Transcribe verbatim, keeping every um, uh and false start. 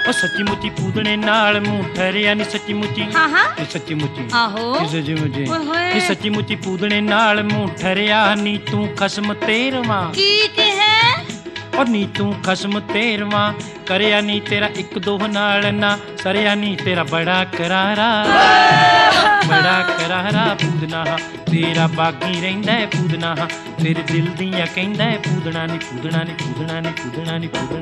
ਉਹ ਸੱਚੀ ਮੁੱਚੀ ਪੂਦਣੇ ਨਾਲ ਮੂੰਹ ਠਰਿਆ ਨੀ ਸੱਚੀ ਮੁੱਚੀ ਹਾਂ ਹਾਂ ਨੀ ਸੱਚੀ ਮੁੱਚੀ ਆਹੋ ਨੀ ਸੱਚੀ ਮੁੱਚੀ ਓਏ ਹੋਏ ਨੀ ਸੱਚੀ ਮੁੱਚੀ ਪੂਦਣੇ ਨਾਲ ਮੂੰਹ ਠਰਿਆ ਨੀ ਤੂੰ ਖਸਮ ਤੇਰਵਾਂ ਕੀ ਕਿਹਾ और नी तू खसम तेरवा करया नी तेरा एक दो नाल ना सरया नी तेरा बड़ा करारा बड़ा करारा पूदना तेरा बागी रहिंदा पूदना तेरे दिल दियां कहंदा पूदना नी पूदना नी पूदना नी पूदना नी पूदना